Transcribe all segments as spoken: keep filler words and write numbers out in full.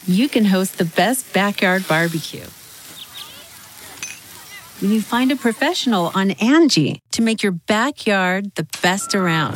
you can host the best backyard barbecue. When you find a professional on Angie to make your backyard the best around.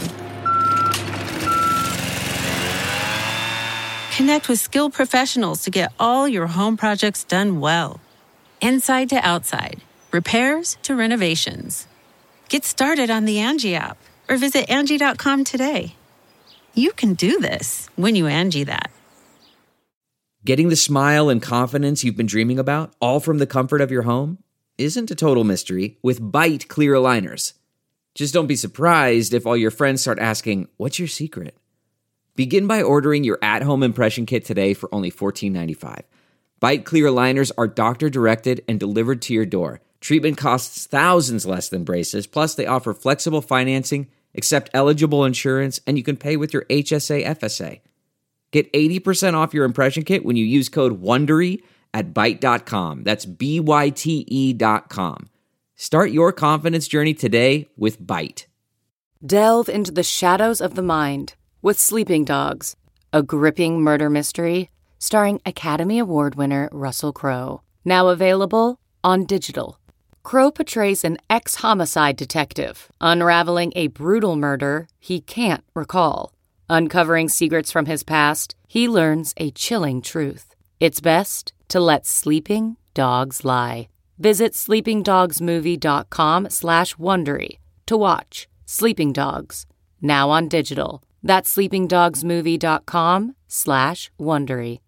Connect with skilled professionals to get all your home projects done well. Inside to outside, repairs to renovations. Get started on the Angie app or visit Angie dot com today. You can do this when you Angie that. Getting the smile and confidence you've been dreaming about, all from the comfort of your home, isn't a total mystery with Byte clear aligners. Just don't be surprised if all your friends start asking, "What's your secret?" Begin by ordering your at-home impression kit today for only fourteen ninety-five. Byte clear aligners are doctor-directed and delivered to your door. Treatment costs thousands less than braces, plus they offer flexible financing, accept eligible insurance, and you can pay with your H S A F S A. Get eighty percent off your impression kit when you use code WONDERY at byte dot com. That's B Y T E dot com. Start your confidence journey today with Byte. Delve into the shadows of the mind with Sleeping Dogs, a gripping murder mystery starring Academy Award winner Russell Crowe. Now available on digital. Crowe portrays an ex-homicide detective unraveling a brutal murder he can't recall. Uncovering secrets from his past, he learns a chilling truth. It's best to let sleeping dogs lie. Visit sleepingdogsmovie.com slash Wondery to watch Sleeping Dogs, now on digital. That's sleepingdogsmovie.com slash Wondery.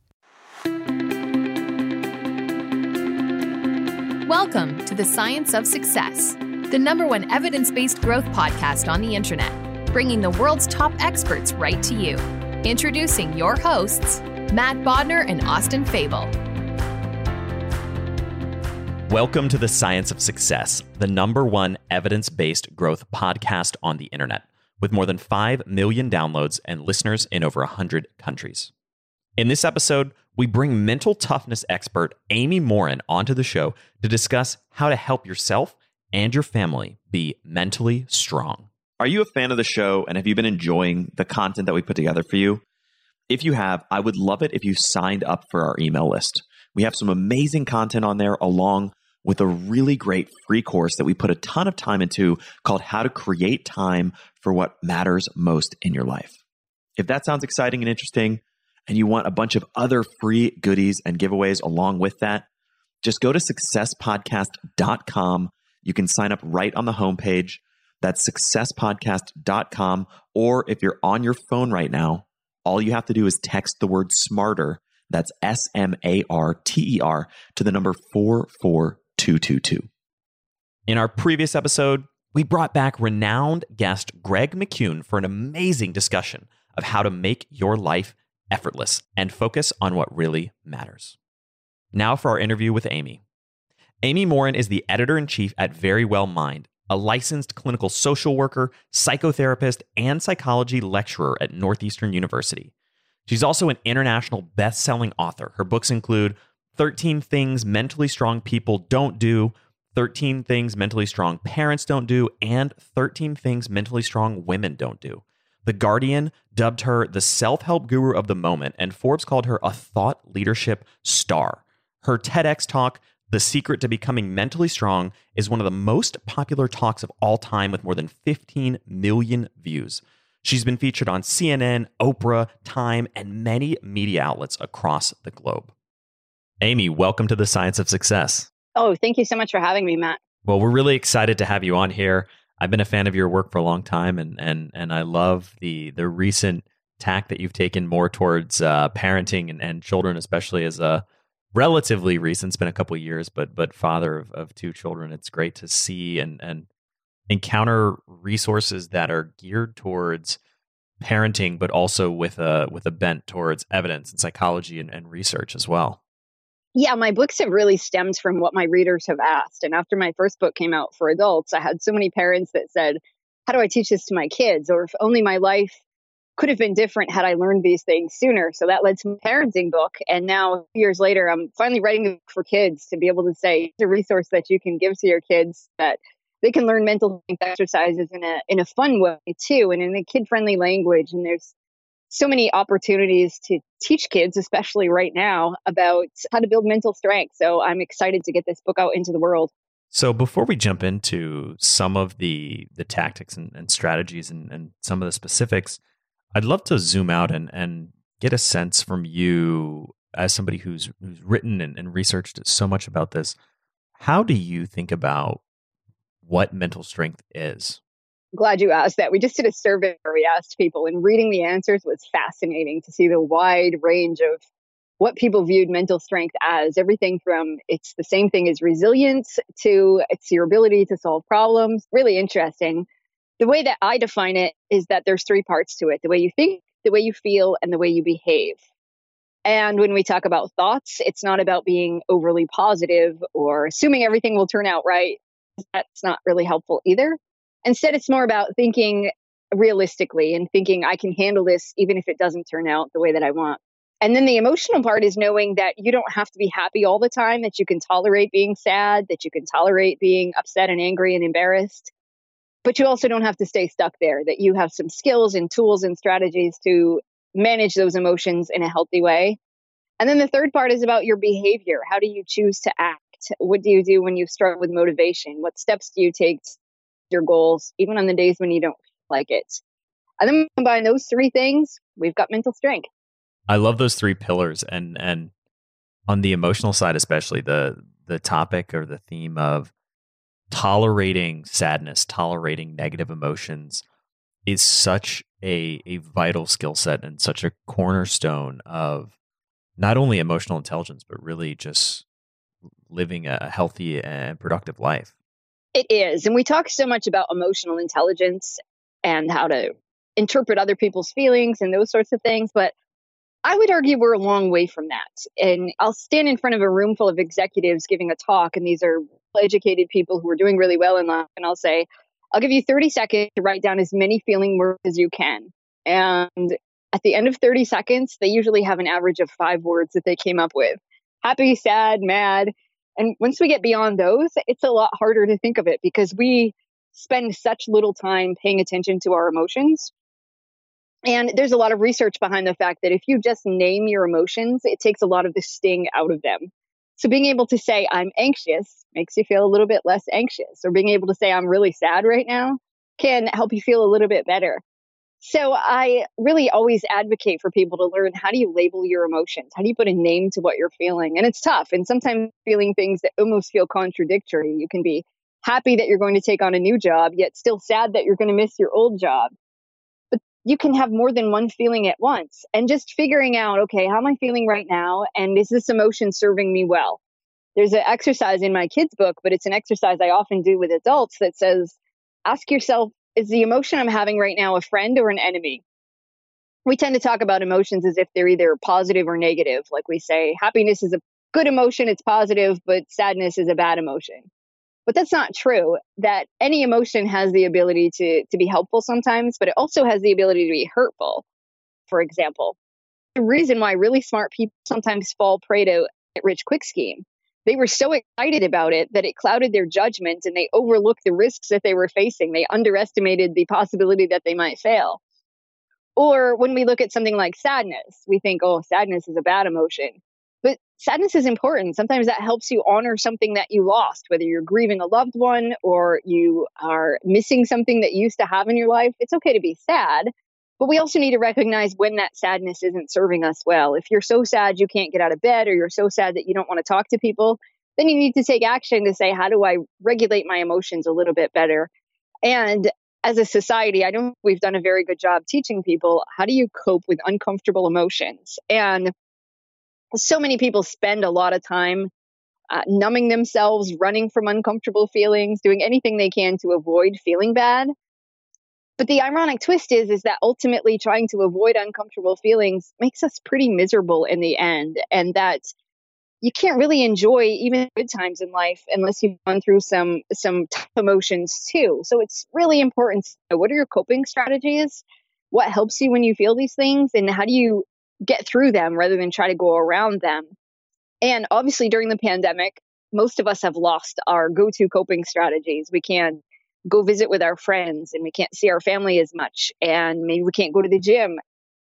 Welcome to the Science of Success, the number one evidence-based growth podcast on the internet, bringing the world's top experts right to you. Introducing your hosts, Matt Bodner and Austin Fable. Welcome to the Science of Success, the number one evidence-based growth podcast on the internet, with more than five million downloads and listeners in over one hundred countries. In this episode, we bring mental toughness expert Amy Morin onto the show to discuss how to help yourself and your family be mentally strong. Are you a fan of the show, and have you been enjoying the content that we put together for you? If you have, I would love it if you signed up for our email list. We have some amazing content on there, along with a really great free course that we put a ton of time into called How to Create Time for What Matters Most in Your Life. If that sounds exciting and interesting, and you want a bunch of other free goodies and giveaways along with that, just go to success podcast dot com. You can sign up right on the homepage. That's success podcast dot com. Or if you're on your phone right now, all you have to do is text the word SMARTER, that's S M A R T E R, to the number four four two two two. In our previous episode, we brought back renowned guest Greg McCune for an amazing discussion of how to make your life effortless and focus on what really matters. Now for our interview with Amy. Amy Morin is the editor-in-chief at Verywell Mind, a licensed clinical social worker, psychotherapist, and psychology lecturer at Northeastern University. She's also an international best-selling author. Her books include thirteen Things Mentally Strong People Don't Do, thirteen Things Mentally Strong Parents Don't Do, and thirteen Things Mentally Strong Women Don't Do. The Guardian dubbed her the self-help guru of the moment, and Forbes called her a thought leadership star. Her TEDx talk, The Secret to Becoming Mentally Strong, is one of the most popular talks of all time with more than fifteen million views. She's been featured on C N N, Oprah, Time, and many media outlets across the globe. Amy, welcome to the Science of Success. Oh, thank you so much for having me, Matt. Well, we're really excited to have you on here. I've been a fan of your work for a long time, and and and I love the the recent tack that you've taken more towards uh, parenting and, and children, especially as a relatively recent, it's been a couple of years, but but father of, of two children. It's great to see and and encounter resources that are geared towards parenting, but also with a with a bent towards evidence and psychology and, and research as well. Yeah, my books have really stemmed from what my readers have asked. And after my first book came out for adults, I had so many parents that said, how do I teach this to my kids? Or if only my life could have been different had I learned these things sooner. So that led to a parenting book. And now, years later, I'm finally writing a book for kids to be able to say, it's a resource that you can give to your kids that they can learn mental exercises in a in a fun way too, and in a kid-friendly language. And there's so many opportunities to teach kids, especially right now, about how to build mental strength. So I'm excited to get this book out into the world. So before we jump into some of the the tactics and, and strategies and, and some of the specifics, I'd love to zoom out and, and get a sense from you as somebody who's who's written and, and researched so much about this. How do you think about what mental strength is? Glad you asked that. We just did a survey where we asked people, and reading the answers was fascinating to see the wide range of what people viewed mental strength as. Everything from it's the same thing as resilience to it's your ability to solve problems. Really interesting. The way that I define it is that there's three parts to it: the way you think, the way you feel, and the way you behave. And when we talk about thoughts, it's not about being overly positive or assuming everything will turn out right. That's not really helpful either. Instead, it's more about thinking realistically and thinking I can handle this even if it doesn't turn out the way that I want. And then the emotional part is knowing that you don't have to be happy all the time, that you can tolerate being sad, that you can tolerate being upset and angry and embarrassed. But you also don't have to stay stuck there, that you have some skills and tools and strategies to manage those emotions in a healthy way. And then the third part is about your behavior. How do you choose to act? What do you do when you struggle with motivation? What steps do you take to your goals, even on the days when you don't like it? And then we combine those three things, we've got mental strength. I love those three pillars, and and on the emotional side, especially the the topic or the theme of tolerating sadness, tolerating negative emotions is such a a vital skill set and such a cornerstone of not only emotional intelligence, but really just living a healthy and productive life. It is. And we talk so much about emotional intelligence and how to interpret other people's feelings and those sorts of things. But I would argue we're a long way from that. And I'll stand in front of a room full of executives giving a talk, and these are educated people who are doing really well in life. And I'll say, I'll give you thirty seconds to write down as many feeling words as you can. And at the end of thirty seconds, they usually have an average of five words that they came up with: happy, sad, mad. And once we get beyond those, it's a lot harder to think of it because we spend such little time paying attention to our emotions. And there's a lot of research behind the fact that if you just name your emotions, it takes a lot of the sting out of them. So being able to say, I'm anxious, makes you feel a little bit less anxious. Or being able to say, I'm really sad right now, can help you feel a little bit better. So I really always advocate for people to learn, how do you label your emotions? How do you put a name to what you're feeling? And it's tough. And sometimes feeling things that almost feel contradictory. You can be happy that you're going to take on a new job, yet still sad that you're going to miss your old job. But you can have more than one feeling at once. And just figuring out, okay, how am I feeling right now? And is this emotion serving me well? There's an exercise in my kids' book, but it's an exercise I often do with adults that says, ask yourself, is the emotion I'm having right now a friend or an enemy? We tend to talk about emotions as if they're either positive or negative. Like we say, happiness is a good emotion, it's positive, but sadness is a bad emotion. But that's not true. That any emotion has the ability to, to be helpful sometimes, but it also has the ability to be hurtful. For example, the reason why really smart people sometimes fall prey to a rich quick scheme. They were so excited about it that it clouded their judgment and they overlooked the risks that they were facing. They underestimated the possibility that they might fail. Or when we look at something like sadness, we think, oh, sadness is a bad emotion. But sadness is important. Sometimes that helps you honor something that you lost, whether you're grieving a loved one or you are missing something that you used to have in your life. It's okay to be sad, but we also need to recognize when that sadness isn't serving us well. If you're so sad you can't get out of bed, or you're so sad that you don't want to talk to people, then you need to take action to say, how do I regulate my emotions a little bit better? And as a society, I don't think we've done a very good job teaching people, how do you cope with uncomfortable emotions? And so many people spend a lot of time uh, numbing themselves, running from uncomfortable feelings, doing anything they can to avoid feeling bad. But the ironic twist is, is that ultimately trying to avoid uncomfortable feelings makes us pretty miserable in the end. And that you can't really enjoy even good times in life unless you've gone through some, some tough emotions too. So it's really important to know, what are your coping strategies? What helps you when you feel these things? And how do you get through them rather than try to go around them? And obviously during the pandemic, most of us have lost our go-to coping strategies. We can't go visit with our friends and we can't see our family as much. And maybe we can't go to the gym.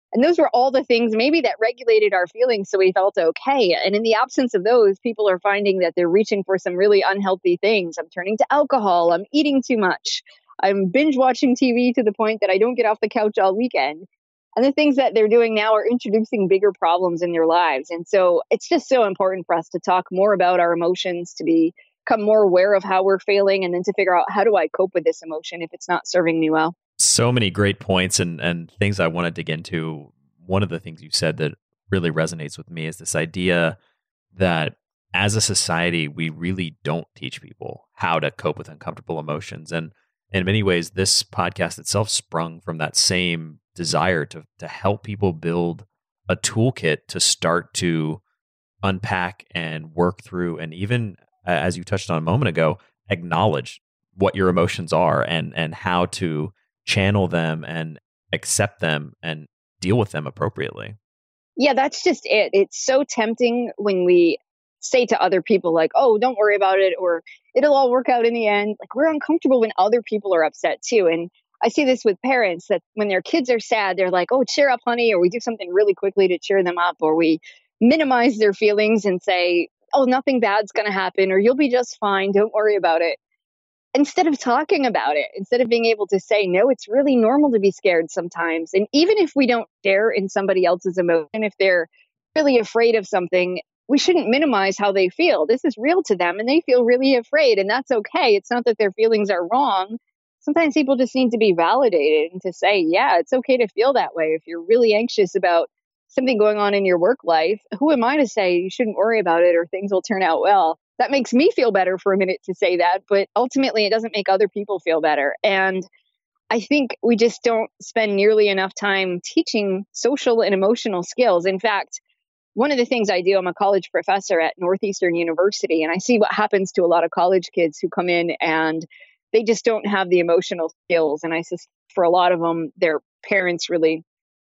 And those were all the things maybe that regulated our feelings so we felt okay. And in the absence of those, people are finding that they're reaching for some really unhealthy things. I'm turning to alcohol. I'm eating too much. I'm binge watching T V to the point that I don't get off the couch all weekend. And the things that they're doing now are introducing bigger problems in their lives. And so it's just so important for us to talk more about our emotions, to be become more aware of how we're feeling, and then to figure out, how do I cope with this emotion if it's not serving me well? So many great points and, and things I want to dig into. One of the things you said that really resonates with me is this idea that as a society, we really don't teach people how to cope with uncomfortable emotions. And in many ways, this podcast itself sprung from that same desire to to help people build a toolkit to start to unpack and work through, and even, as you touched on a moment ago, acknowledge what your emotions are and and how to channel them and accept them and deal with them appropriately. Yeah, that's just it. It's so tempting when we say to other people like, oh, don't worry about it, or it'll all work out in the end. Like, we're uncomfortable when other people are upset too. And I see this with parents, that when their kids are sad, they're like, oh, cheer up, honey, or we do something really quickly to cheer them up, or we minimize their feelings and say, oh, nothing bad's going to happen, or you'll be just fine, don't worry about it. Instead of talking about it, instead of being able to say, no, it's really normal to be scared sometimes. And even if we don't share in somebody else's emotion, if they're really afraid of something, we shouldn't minimize how they feel. This is real to them and they feel really afraid, and that's okay. It's not that their feelings are wrong. Sometimes people just need to be validated and to say, yeah, it's okay to feel that way. If you're really anxious about something going on in your work life, who am I to say you shouldn't worry about it or things will turn out well? That makes me feel better for a minute to say that, but ultimately it doesn't make other people feel better. And I think we just don't spend nearly enough time teaching social and emotional skills. In fact, one of the things I do, I'm a college professor at Northeastern University, and I see what happens to a lot of college kids who come in and they just don't have the emotional skills. And I suspect for a lot of them, their parents really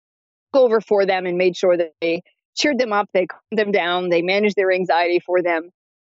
go over for them and made sure that they cheered them up, they calmed them down, they managed their anxiety for them.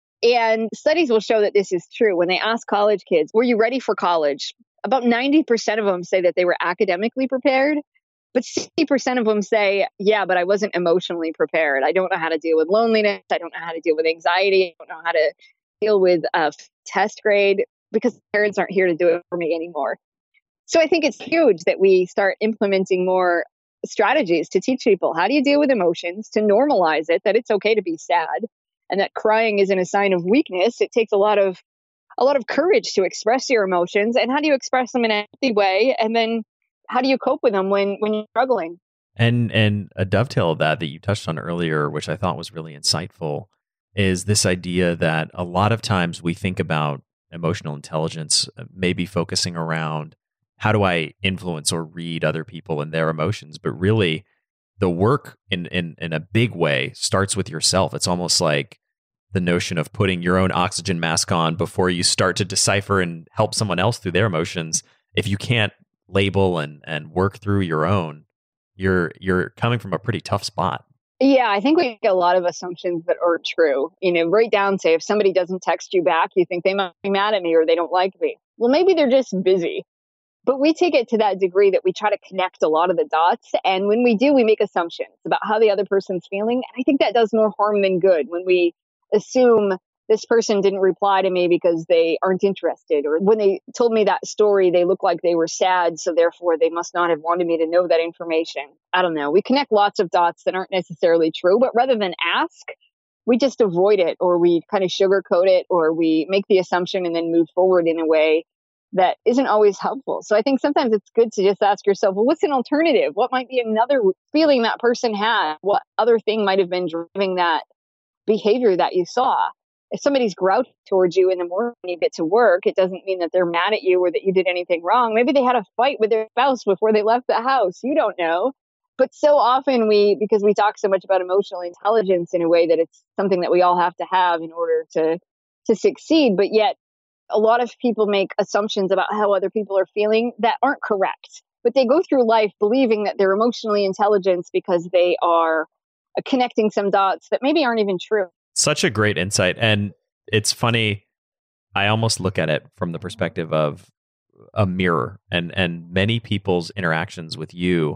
And studies will show that this is true. When they ask college kids, were you ready for college? About ninety percent of them say that they were academically prepared, but sixty percent of them say, yeah, but I wasn't emotionally prepared. I don't know how to deal with loneliness. I don't know how to deal with anxiety. I don't know how to deal with a test grade because parents aren't here to do it for me anymore. So I think it's huge that we start implementing more strategies to teach people, how do you deal with emotions, to normalize it, that it's okay to be sad, and that crying isn't a sign of weakness. It takes a lot of a lot of courage to express your emotions. And how do you express them in a healthy way? And then how do you cope with them when, when you're struggling? And and a dovetail of that that you touched on earlier, which I thought was really insightful, is this idea that a lot of times we think about emotional intelligence maybe focusing around how do I influence or read other people and their emotions, but really the work in, in, in a big way starts with yourself. It's almost like the notion of putting your own oxygen mask on before you start to decipher and help someone else through their emotions. If you can't label and, and work through your own, you're you're coming from a pretty tough spot. Yeah, I think we make a lot of assumptions that aren't true. You know, write down, say, if somebody doesn't text you back, you think they might be mad at me or they don't like me. Well, maybe they're just busy. But we take it to that degree that we try to connect a lot of the dots. And when we do, we make assumptions about how the other person's feeling. And I think that does more harm than good when we assume this person didn't reply to me because they aren't interested, or when they told me that story, they look like they were sad, so therefore they must not have wanted me to know that information. I don't know. We connect lots of dots that aren't necessarily true, but rather than ask, we just avoid it, or we kind of sugarcoat it, or we make the assumption and then move forward in a way that isn't always helpful. So I think sometimes it's good to just ask yourself, well, what's an alternative? What might be another feeling that person had? What other thing might have been driving that behavior that you saw? If somebody's grouchy towards you in the morning when you get to work, it doesn't mean that they're mad at you or that you did anything wrong. Maybe they had a fight with their spouse before they left the house. You don't know. But so often we, because we talk so much about emotional intelligence in a way that it's something that we all have to have in order to, to succeed. But yet a lot of people make assumptions about how other people are feeling that aren't correct. But they go through life believing that they're emotionally intelligent because they are connecting some dots that maybe aren't even true. Such a great insight. And it's funny, I almost look at it from the perspective of a mirror, and, and many people's interactions with you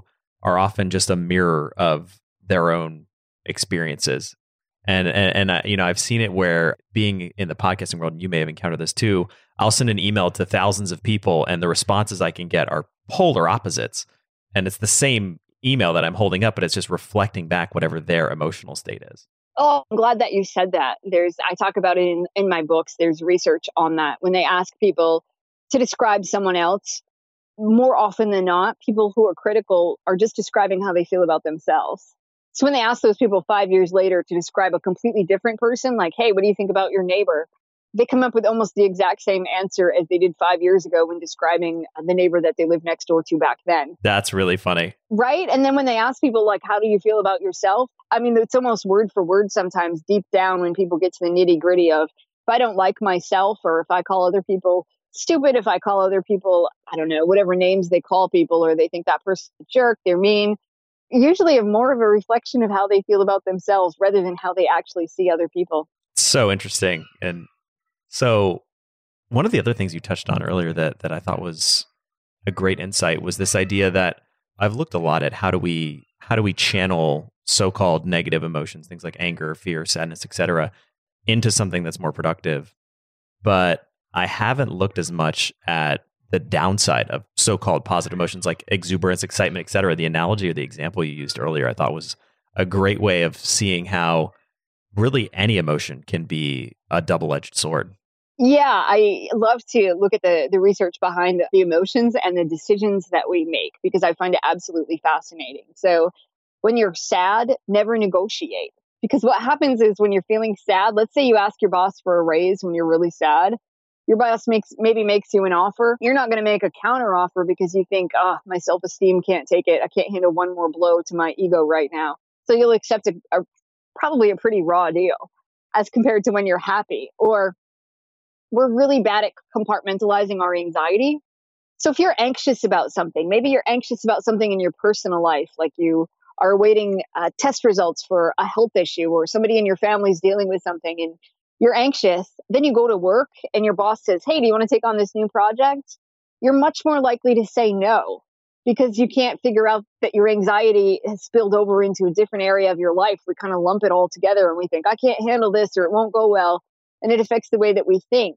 are often just a mirror of their own experiences. And, and, and I, you know, I've seen it where being in the podcasting world, and you may have encountered this too, I'll send an email to thousands of people and the responses I can get are polar opposites. And it's the same email that I'm holding up, but it's just reflecting back whatever their emotional state is. Oh, I'm glad that you said that. There's, I talk about it in, in my books. There's research on that. When they ask people to describe someone else, more often than not, people who are critical are just describing how they feel about themselves. So when they ask those people five years later to describe a completely different person, like, hey, what do you think about your neighbor? They come up with almost the exact same answer as they did five years ago when describing the neighbor that they lived next door to back then. That's really funny. Right? And then when they ask people, like, how do you feel about yourself? I mean, it's almost word for word sometimes deep down when people get to the nitty gritty of, if I don't like myself, or if I call other people stupid, if I call other people, I don't know, whatever names they call people, or they think that person's a jerk, they're mean, usually are more of a reflection of how they feel about themselves rather than how they actually see other people. So interesting. And so one of the other things you touched on earlier that that I thought was a great insight was this idea that I've looked a lot at how do we how do we channel so-called negative emotions, things like anger, fear, sadness, et cetera, into something that's more productive. But I haven't looked as much at the downside of so-called positive emotions like exuberance, excitement, et cetera. The analogy or the example you used earlier, I thought was a great way of seeing how really any emotion can be a double-edged sword. Yeah, I love to look at the, the research behind the emotions and the decisions that we make, because I find it absolutely fascinating. So when you're sad, never negotiate. Because what happens is when you're feeling sad, let's say you ask your boss for a raise when you're really sad. Your boss makes maybe makes you an offer. You're not going to make a counter offer because you think, oh, my self-esteem can't take it. I can't handle one more blow to my ego right now. So you'll accept a, a probably a pretty raw deal as compared to when you're happy. Or we're really bad at compartmentalizing our anxiety. So if you're anxious about something, maybe you're anxious about something in your personal life, like you are awaiting uh, test results for a health issue, or somebody in your family is dealing with something and you're anxious, then you go to work and your boss says, hey, do you want to take on this new project? You're much more likely to say no, because you can't figure out that your anxiety has spilled over into a different area of your life. We kind of lump it all together and we think, I can't handle this, or it won't go well. And it affects the way that we think.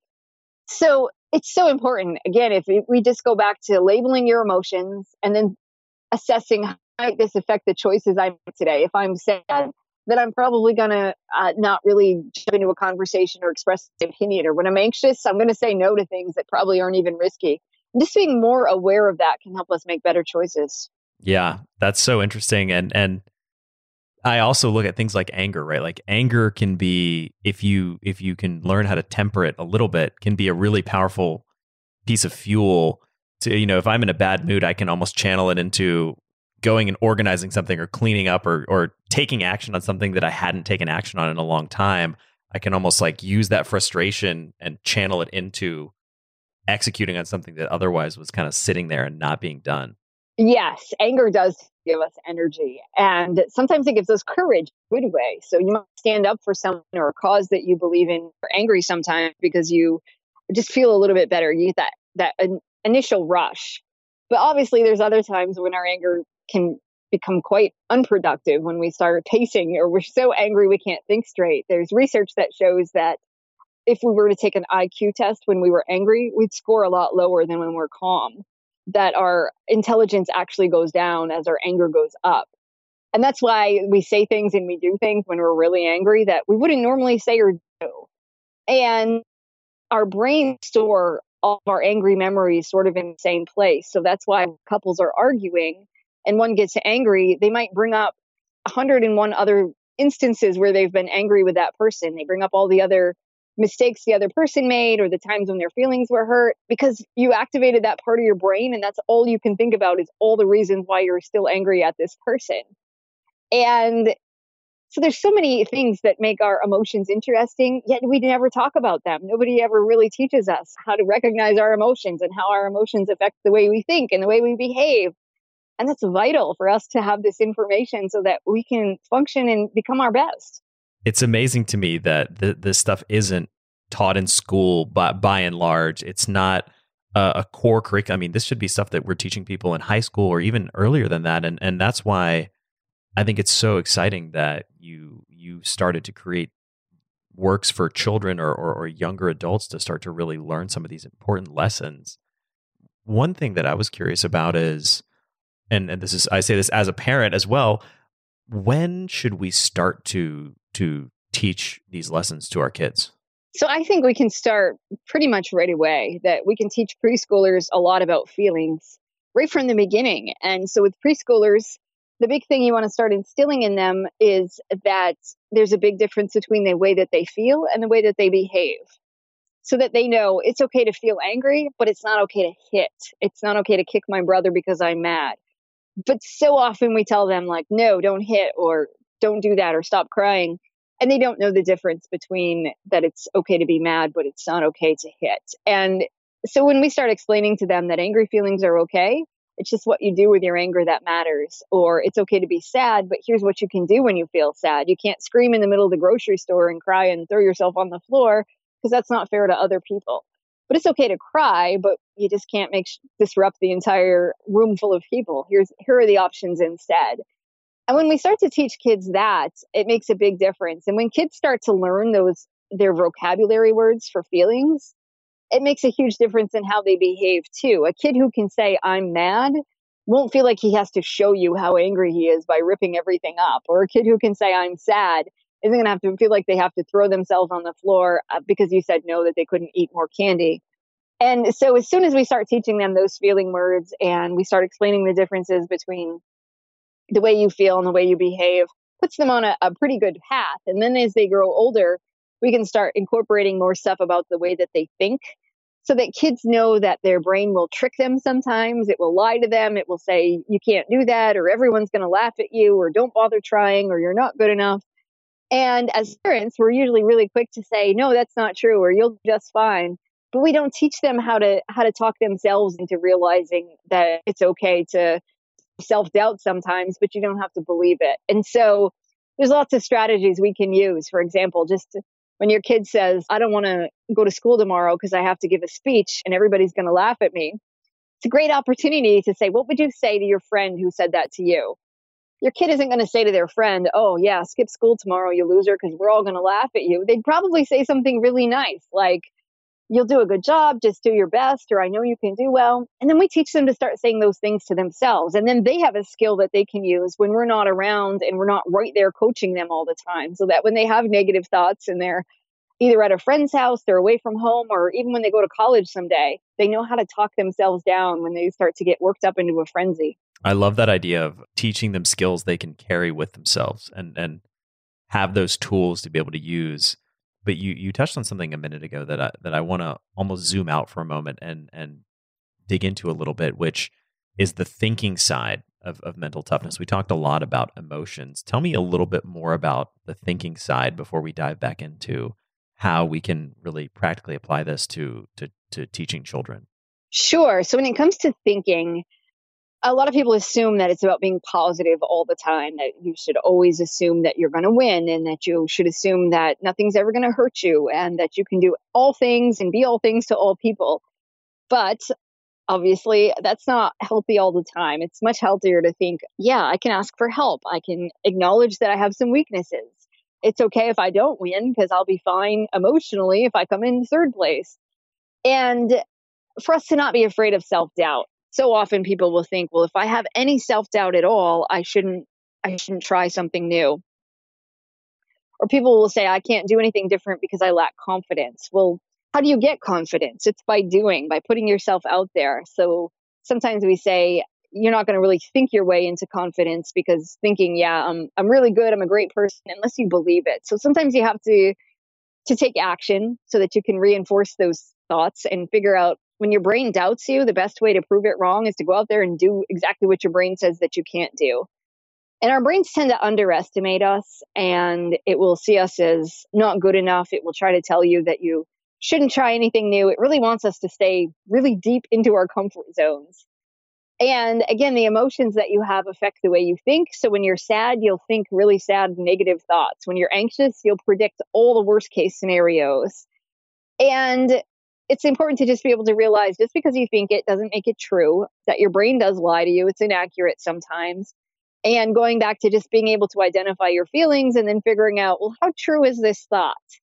So it's so important. Again, if we just go back to labeling your emotions and then assessing how might this affect the choices I make today. If I'm sad, then I'm probably going to uh, not really jump into a conversation or express an opinion. Or when I'm anxious, I'm going to say no to things that probably aren't even risky. Just being more aware of that can help us make better choices. Yeah, that's so interesting. And and I also look at things like anger, right? Like anger can be, if you if you can learn how to temper it a little bit, can be a really powerful piece of fuel to, you know, if I'm in a bad mood, I can almost channel it into going and organizing something or cleaning up or or taking action on something that I hadn't taken action on in a long time. I can almost like use that frustration and channel it into executing on something that otherwise was kind of sitting there and not being done. Yes, anger does give us energy, and sometimes it gives us courage in a good way. So you might stand up for someone or a cause that you believe in. You're angry sometimes because you just feel a little bit better. You get that that in, initial rush. But obviously there's other times when our anger can become quite unproductive, when we start pacing or we're so angry we can't think straight. There's research that shows that if we were to take an I Q test when we were angry, we'd score a lot lower than when we're calm. That our intelligence actually goes down as our anger goes up. And that's why we say things and we do things when we're really angry that we wouldn't normally say or do. And our brains store all of our angry memories sort of in the same place. So that's why couples are arguing and one gets angry, they might bring up one hundred and one other instances where they've been angry with that person. They bring up all the other mistakes the other person made or the times when their feelings were hurt, because you activated that part of your brain and that's all you can think about is all the reasons why you're still angry at this person. And so there's so many things that make our emotions interesting, yet we never talk about them. Nobody ever really teaches us how to recognize our emotions and how our emotions affect the way we think and the way we behave. And that's vital for us to have this information so that we can function and become our best. It's amazing to me that th- this stuff isn't taught in school by, by and large. It's not a, a core curriculum. I mean, this should be stuff that we're teaching people in high school or even earlier than that. And and that's why I think it's so exciting that you you started to create works for children or, or, or younger adults to start to really learn some of these important lessons. One thing that I was curious about is, and, and this is, I say this as a parent as well, when should we start to to teach these lessons to our kids? So I think we can start pretty much right away, that we can teach preschoolers a lot about feelings right from the beginning. And so with preschoolers, the big thing you want to start instilling in them is that there's a big difference between the way that they feel and the way that they behave. So that they know it's okay to feel angry, but it's not okay to hit. It's not okay to kick my brother because I'm mad. But so often we tell them like, no, don't hit, or don't do that, or stop crying. And they don't know the difference between that it's okay to be mad, but it's not okay to hit. And so when we start explaining to them that angry feelings are okay, it's just what you do with your anger that matters. Or it's okay to be sad, but here's what you can do when you feel sad. You can't scream in the middle of the grocery store and cry and throw yourself on the floor, because that's not fair to other people. But it's okay to cry, but you just can't make sh- disrupt the entire room full of people. Here's here are the options instead. And when we start to teach kids that, it makes a big difference. And when kids start to learn those their vocabulary words for feelings, it makes a huge difference in how they behave too. A kid who can say, I'm mad, won't feel like he has to show you how angry he is by ripping everything up. Or a kid who can say, I'm sad, isn't going to have to feel like they have to throw themselves on the floor uh, because you said no, that they couldn't eat more candy. And so as soon as we start teaching them those feeling words and we start explaining the differences between the way you feel and the way you behave, puts them on a, a pretty good path. And then as they grow older, we can start incorporating more stuff about the way that they think, so that kids know that their brain will trick them sometimes. It will lie to them. It will say, you can't do that, or everyone's going to laugh at you, or don't bother trying, or you're not good enough. And as parents, we're usually really quick to say, no, that's not true, or you'll be just fine. But we don't teach them how to how to talk themselves into realizing that it's okay to self-doubt sometimes, but you don't have to believe it. And so there's lots of strategies we can use. For example, just to, when your kid says, I don't want to go to school tomorrow because I have to give a speech and everybody's going to laugh at me, it's a great opportunity to say, what would you say to your friend who said that to you? Your kid isn't going to say to their friend, oh, yeah, skip school tomorrow, you loser, because we're all going to laugh at you. They'd probably say something really nice, like, you'll do a good job, just do your best, or I know you can do well. And then we teach them to start saying those things to themselves. And then they have a skill that they can use when we're not around and we're not right there coaching them all the time, so that when they have negative thoughts and they're either at a friend's house, they're away from home, or even when they go to college someday, they know how to talk themselves down when they start to get worked up into a frenzy. I love that idea of teaching them skills they can carry with themselves and, and have those tools to be able to use. But you you touched on something a minute ago that I, that I want to almost zoom out for a moment and and dig into a little bit, which is the thinking side of, of mental toughness. We talked a lot about emotions. Tell me a little bit more about the thinking side before we dive back into how we can really practically apply this to to, to teaching children. Sure. So when it comes to thinking, a lot of people assume that it's about being positive all the time, that you should always assume that you're going to win, and that you should assume that nothing's ever going to hurt you, and that you can do all things and be all things to all people. But obviously, that's not healthy all the time. It's much healthier to think, yeah, I can ask for help. I can acknowledge that I have some weaknesses. It's okay if I don't win, because I'll be fine emotionally if I come in third place. And for us to not be afraid of self-doubt. So often people will think, well, if I have any self-doubt at all, I shouldn't I shouldn't try something new. Or people will say, I can't do anything different because I lack confidence. Well, how do you get confidence? It's by doing, by putting yourself out there. So sometimes we say, you're not going to really think your way into confidence, because thinking, yeah, I'm I'm really good, I'm a great person, unless you believe it. So sometimes you have to to take action so that you can reinforce those thoughts and figure out, when your brain doubts you, the best way to prove it wrong is to go out there and do exactly what your brain says that you can't do. And our brains tend to underestimate us, and it will see us as not good enough. It will try to tell you that you shouldn't try anything new. It really wants us to stay really deep into our comfort zones. And again, the emotions that you have affect the way you think. So when you're sad, you'll think really sad, negative thoughts. When you're anxious, you'll predict all the worst case scenarios. And it's important to just be able to realize just because you think it doesn't make it true, that your brain does lie to you. It's inaccurate sometimes. And going back to just being able to identify your feelings and then figuring out, well, how true is this thought?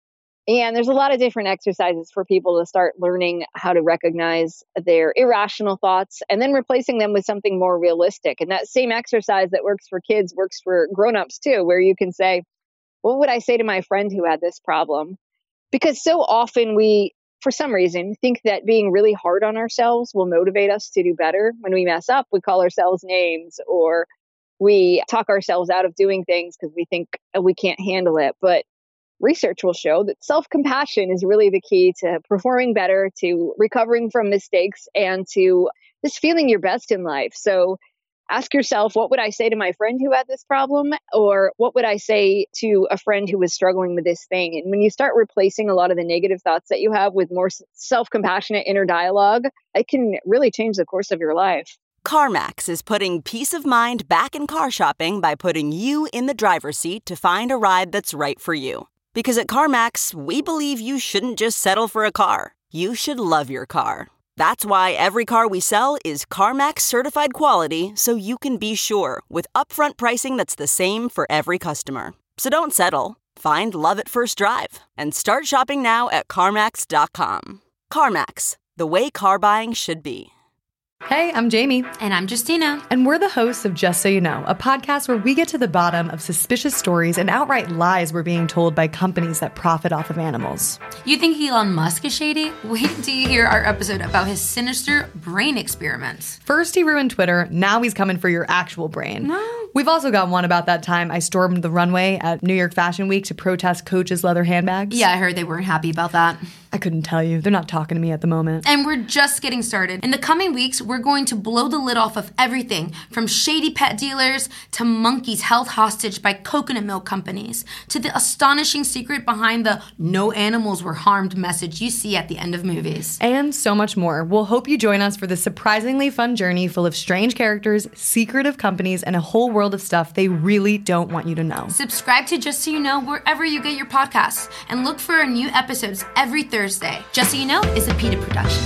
And there's a lot of different exercises for people to start learning how to recognize their irrational thoughts and then replacing them with something more realistic. And that same exercise that works for kids works for grownups too, where you can say, what would I say to my friend who had this problem? Because so often we, for some reason, think that being really hard on ourselves will motivate us to do better. When we mess up, we call ourselves names or we talk ourselves out of doing things because we think we can't handle it. But research will show that self-compassion is really the key to performing better, to recovering from mistakes, and to just feeling your best in life. So ask yourself, what would I say to my friend who had this problem? Or what would I say to a friend who was struggling with this thing? And when you start replacing a lot of the negative thoughts that you have with more self-compassionate inner dialogue, it can really change the course of your life. CarMax is putting peace of mind back in car shopping by putting you in the driver's seat to find a ride that's right for you. Because at CarMax, we believe you shouldn't just settle for a car. You should love your car. That's why every car we sell is CarMax certified quality, so you can be sure with upfront pricing that's the same for every customer. So don't settle. Find love at first drive and start shopping now at CarMax dot com. CarMax, the way car buying should be. Hey, I'm Jamie. And I'm Justina. And we're the hosts of Just So You Know, a podcast where we get to the bottom of suspicious stories and outright lies we're being told by companies that profit off of animals. You think Elon Musk is shady? Wait until you hear our episode about his sinister brain experiments. First he ruined Twitter, now he's coming for your actual brain. No. We've also got one about that time I stormed the runway at New York Fashion Week to protest Coach's leather handbags. Yeah, I heard they weren't happy about that. I couldn't tell you. They're not talking to me at the moment. And we're just getting started. In the coming weeks, we're going to blow the lid off of everything from shady pet dealers to monkeys held hostage by coconut milk companies to the astonishing secret behind the no animals were harmed message you see at the end of movies. And so much more. We'll hope you join us for this surprisingly fun journey full of strange characters, secretive companies, and a whole world of stuff they really don't want you to know. Subscribe to Just So You Know wherever you get your podcasts and look for our new episodes every Thursday. Just So You Know is a PETA production.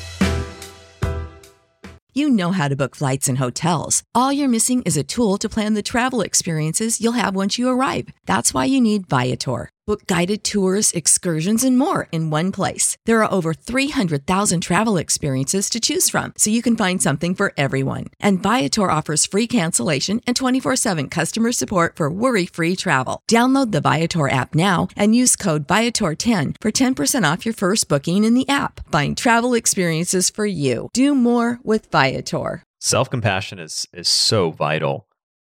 You know how to book flights and hotels. All you're missing is a tool to plan the travel experiences you'll have once you arrive. That's why you need Viator. Book guided tours, excursions, and more in one place. There are over three hundred thousand travel experiences to choose from, so you can find something for everyone. And Viator offers free cancellation and twenty-four seven customer support for worry-free travel. Download the Viator app now and use code Viator ten for ten percent off your first booking in the app. Find travel experiences for you. Do more with Viator. Self-compassion is is so vital.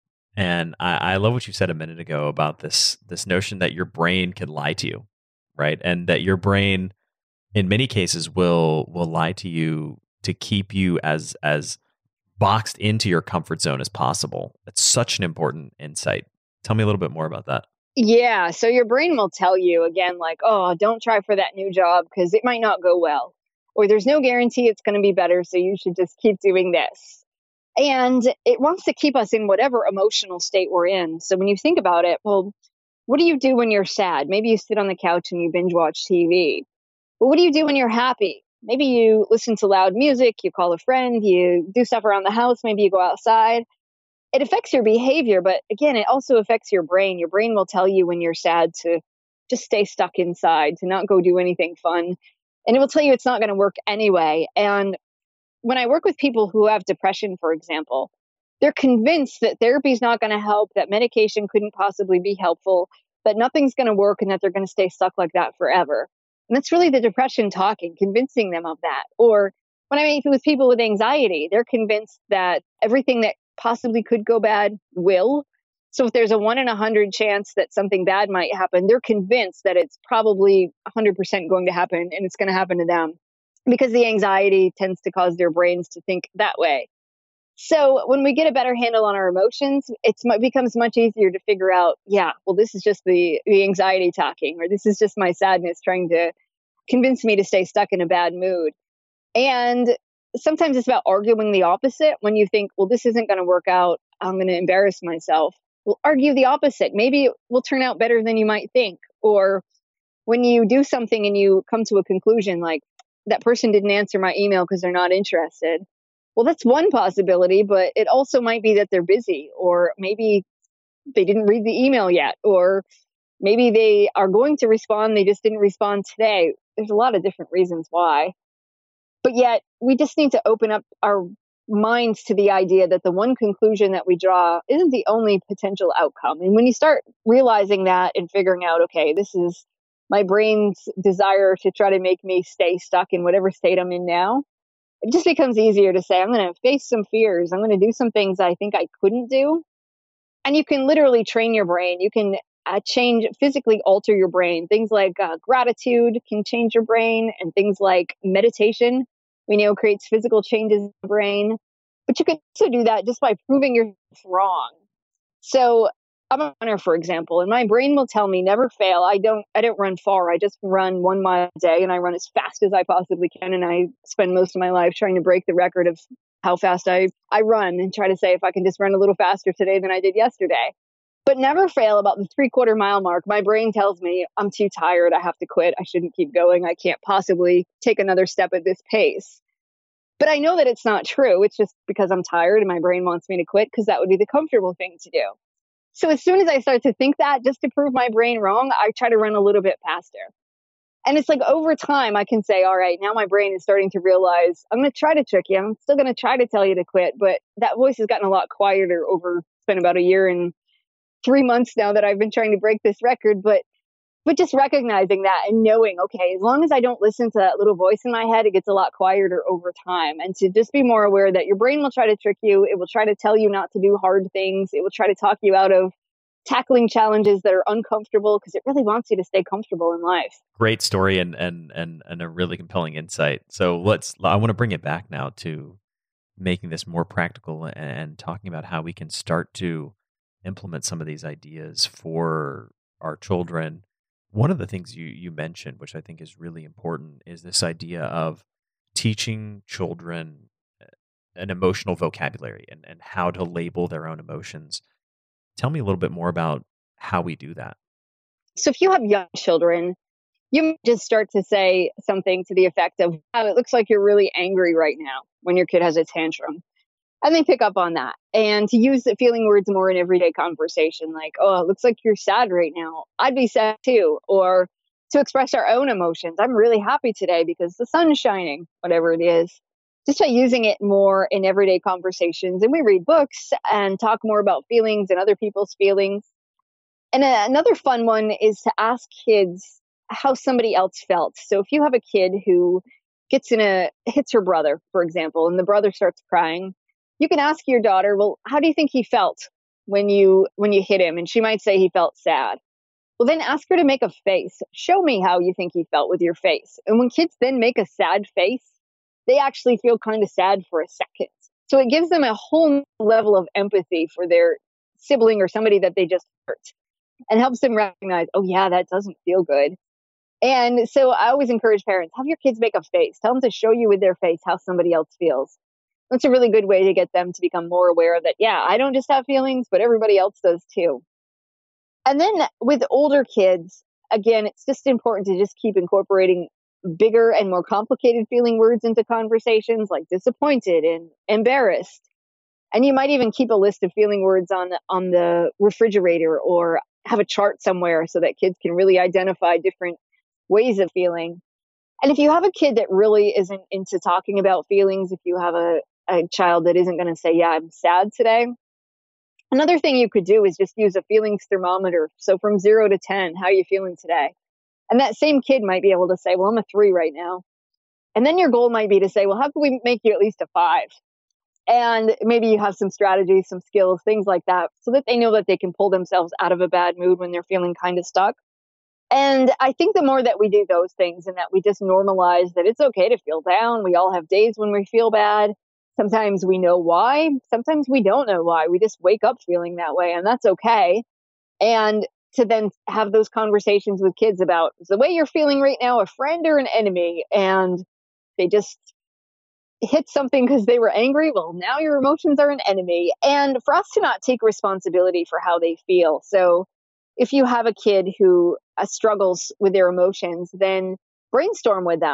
And I, I love what you said a minute ago about this this notion that your brain can lie to you, right? And that your brain, in many cases, will will lie to you to keep you as as boxed into your comfort zone as possible. It's such an important insight. Tell me a little bit more about that. Yeah. So your brain will tell you again, like, oh, don't try for that new job because it might not go well. Or there's no guarantee it's going to be better. So you should just keep doing this. And it wants to keep us in whatever emotional state we're in. So when you think about it, well, what do you do when you're sad? Maybe you sit on the couch and you binge watch T V. But what do you do when you're happy? Maybe you listen to loud music, you call a friend, you do stuff around the house, maybe you go outside. It affects your behavior, but again, it also affects your brain. Your brain will tell you when you're sad to just stay stuck inside, to not go do anything fun. And it will tell you it's not going to work anyway. And when I work with people who have depression, for example, they're convinced that therapy is not going to help, that medication couldn't possibly be helpful, that nothing's going to work, and that they're going to stay stuck like that forever. And that's really the depression talking, convincing them of that. Or when I meet with people with anxiety, they're convinced that everything that possibly could go bad will. So if there's a one in a hundred chance that something bad might happen, they're convinced that it's probably one hundred percent going to happen, and it's going to happen to them. Because the anxiety tends to cause their brains to think that way. So when we get a better handle on our emotions, it becomes much easier to figure out, yeah, well, this is just the, the anxiety talking, or this is just my sadness trying to convince me to stay stuck in a bad mood. And sometimes it's about arguing the opposite. When you think, well, this isn't going to work out, I'm going to embarrass myself. Well, argue the opposite. Maybe it will turn out better than you might think. Or when you do something and you come to a conclusion like, that person didn't answer my email because they're not interested. Well, that's one possibility, but it also might be that they're busy, or maybe they didn't read the email yet, or maybe they are going to respond. They just didn't respond today. There's a lot of different reasons why. But yet we just need to open up our minds to the idea that the one conclusion that we draw isn't the only potential outcome. And when you start realizing that and figuring out, okay, this is my brain's desire to try to make me stay stuck in whatever state I'm in now, it just becomes easier to say, I'm going to face some fears. I'm going to do some things I think I couldn't do. And you can literally train your brain. You can uh, change, physically alter your brain. Things like uh, gratitude can change your brain, and things like meditation, we know, creates physical changes in the brain. But you can also do that just by proving yourself wrong. So I'm a runner, for example, and my brain will tell me never fail. I don't, I don't run far. I just run one mile a day, and I run as fast as I possibly can. And I spend most of my life trying to break the record of how fast I, I run, and try to say if I can just run a little faster today than I did yesterday. But never fail about the three quarter mile mark. My brain tells me I'm too tired. I have to quit. I shouldn't keep going. I can't possibly take another step at this pace. But I know that it's not true. It's just because I'm tired and my brain wants me to quit, because that would be the comfortable thing to do. So as soon as I start to think that, just to prove my brain wrong, I try to run a little bit faster. And it's like over time, I can say, all right, now my brain is starting to realize I'm going to try to trick you. I'm still going to try to tell you to quit. But that voice has gotten a lot quieter over, it's been about a year and three months now that I've been trying to break this record. But but just recognizing that and knowing, okay, as long as I don't listen to that little voice in my head, it gets a lot quieter over time. And to just be more aware that your brain will try to trick you. It will try to tell you not to do hard things. It will try to talk you out of tackling challenges that are uncomfortable, because it really wants you to stay comfortable in life. Great story, and and and and a really compelling insight. So let's, I want to bring it back now to making this more practical and, and talking about how we can start to implement some of these ideas for our children. One of the things you you mentioned, which I think is really important, is this idea of teaching children an emotional vocabulary and, and how to label their own emotions. Tell me a little bit more about how we do that. So if you have young children, you might just start to say something to the effect of, oh, it looks like you're really angry right now, when your kid has a tantrum. And they pick up on that. And to use the feeling words more in everyday conversation, like, oh, it looks like you're sad right now. I'd be sad too. Or to express our own emotions. I'm really happy today because the sun's shining, whatever it is. Just by using it more in everyday conversations. And we read books and talk more about feelings and other people's feelings. And a, another fun one is to ask kids how somebody else felt. So if you have a kid who gets in a, hits her brother, for example, and the brother starts crying, you can ask your daughter, well, how do you think he felt when you, when you hit him? And she might say he felt sad. Well, then ask her to make a face. Show me how you think he felt with your face. And when kids then make a sad face, they actually feel kind of sad for a second. So it gives them a whole level of empathy for their sibling or somebody that they just hurt, and helps them recognize, oh yeah, that doesn't feel good. And so I always encourage parents, have your kids make a face. Tell them to show you with their face how somebody else feels. That's a really good way to get them to become more aware that, yeah, I don't just have feelings, but everybody else does too. And then with older kids, again, it's just important to just keep incorporating bigger and more complicated feeling words into conversations, like disappointed and embarrassed. And you might even keep a list of feeling words on the, on the refrigerator, or have a chart somewhere so that kids can really identify different ways of feeling. And if you have a kid that really isn't into talking about feelings, if you have a, a child that isn't going to say, yeah, I'm sad today, another thing you could do is just use a feelings thermometer. So from zero to ten, how are you feeling today? And that same kid might be able to say, well, I'm a three right now. And then your goal might be to say, well, how can we make you at least a five? And maybe you have some strategies, some skills, things like that, so that they know that they can pull themselves out of a bad mood when they're feeling kind of stuck. And I think the more that we do those things, and that we just normalize that it's okay to feel down. We all have days when we feel bad. Sometimes we know why. Sometimes we don't know why. We just wake up feeling that way, and that's okay. And to then have those conversations with kids about, is the way you're feeling right now a friend or an enemy? And they just hit something because they were angry. Well, now your emotions are an enemy. And for us to not take responsibility for how they feel. So if you have a kid who uh, struggles with their emotions, then brainstorm with them.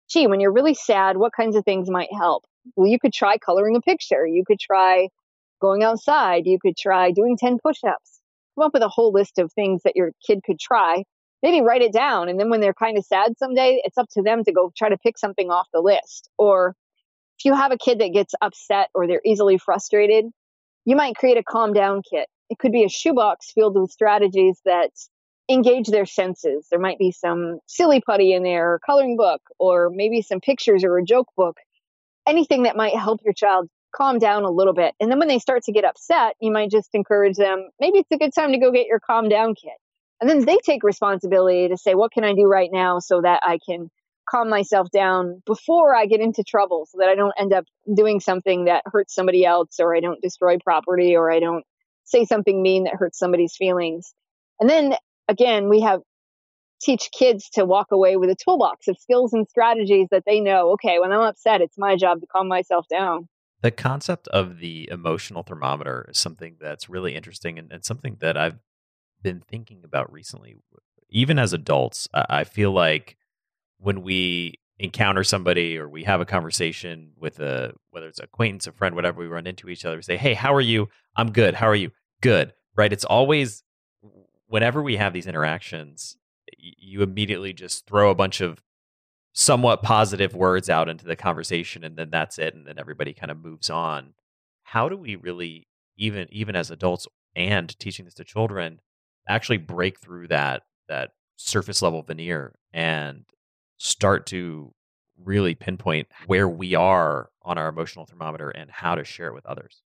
gee, when you're really sad, what kinds of things might help? Well, you could try coloring a picture. You could try going outside. You could try doing ten push-ups. Come up with a whole list of things that your kid could try. Maybe write it down. And then when they're kind of sad someday, it's up to them to go try to pick something off the list. Or if you have a kid that gets upset or they're easily frustrated, you might create a calm down kit. It could be a shoebox filled with strategies that engage their senses. There might be some silly putty in there, or a coloring book, or maybe some pictures or a joke book, anything that might help your child calm down a little bit. And then when they start to get upset, you might just encourage them, maybe it's a good time to go get your calm down kit. And then they take responsibility to say, what can I do right now so that I can calm myself down before I get into trouble, so that I don't end up doing something that hurts somebody else, or I don't destroy property, or I don't say something mean that hurts somebody's feelings. And then again, we have teach kids to walk away with a toolbox of skills and strategies that they know, okay, when I'm upset, it's my job to calm myself down. The concept of the emotional thermometer is something that's really interesting, and, and something that I've been thinking about recently. Even as adults, I, I feel like when we encounter somebody or we have a conversation with a, whether it's an acquaintance, a friend, whatever, we run into each other, we say, hey, how are you? I'm good. How are you? Good. Right? It's always, whenever we have these interactions, you immediately just throw a bunch of somewhat positive words out into the conversation, and then that's it. And then everybody kind of moves on. How do we really, even, even as adults and teaching this to children, actually break through that, that surface level veneer and start to really pinpoint where we are on our emotional thermometer and how to share it with others?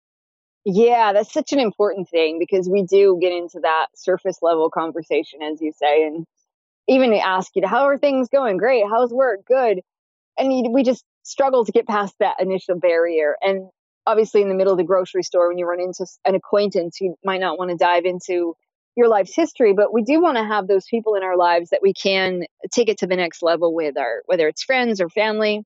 Yeah, that's such an important thing, because we do get into that surface level conversation, as you say, and even ask you, how are things going? Great. How's work? Good. And you, we just struggle to get past that initial barrier. And obviously in the middle of the grocery store, when you run into an acquaintance, you might not want to dive into your life's history, but we do want to have those people in our lives that we can take it to the next level with, our, whether it's friends or family.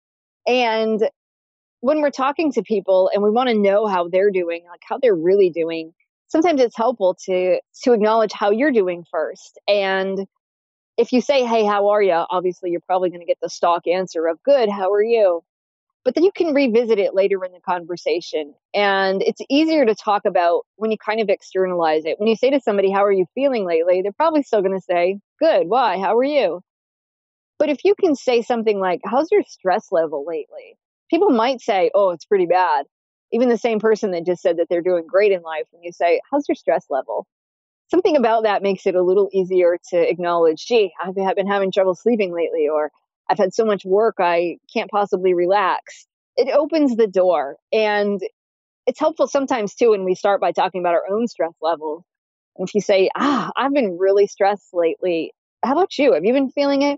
And when we're talking to people and we want to know how they're doing, like how they're really doing, sometimes it's helpful to to acknowledge how you're doing first. And if you say, hey, how are you? Obviously, you're probably going to get the stock answer of good, how are you? But then you can revisit it later in the conversation. And it's easier to talk about when you kind of externalize it. When you say to somebody, how are you feeling lately? They're probably still going to say, good. Why? How are you? But if you can say something like, how's your stress level lately? People might say, oh, it's pretty bad. Even the same person that just said that they're doing great in life, when you say, how's your stress level? Something about that makes it a little easier to acknowledge, gee, I've been having trouble sleeping lately, or I've had so much work, I can't possibly relax. It opens the door. And it's helpful sometimes too when we start by talking about our own stress levels. And if you say, ah, I've been really stressed lately. How about you? Have you been feeling it?